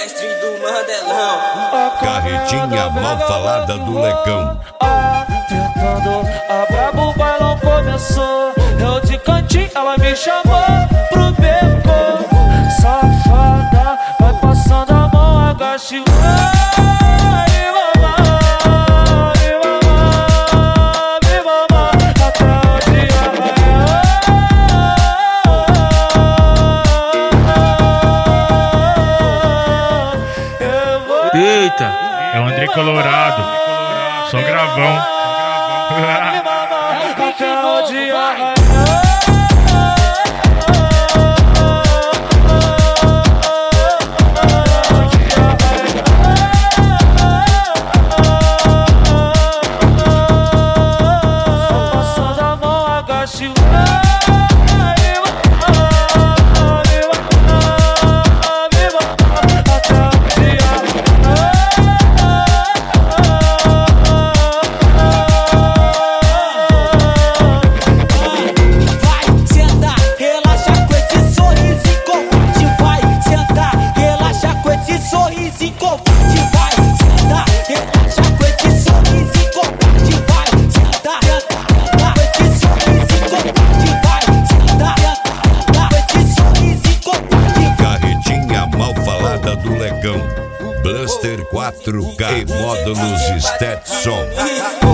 mestre do Mandelão. Carretinha mal falada do Lecão. Tentando a brabo, o bailão começou. Eu de cantinho, ela me chamou pro beco. Safada, vai passando a mão, agache. Eita, é o André Colorado, só gravão. Passando a mão, agache. Do Lecão, Blaster 4K e módulos Stetson.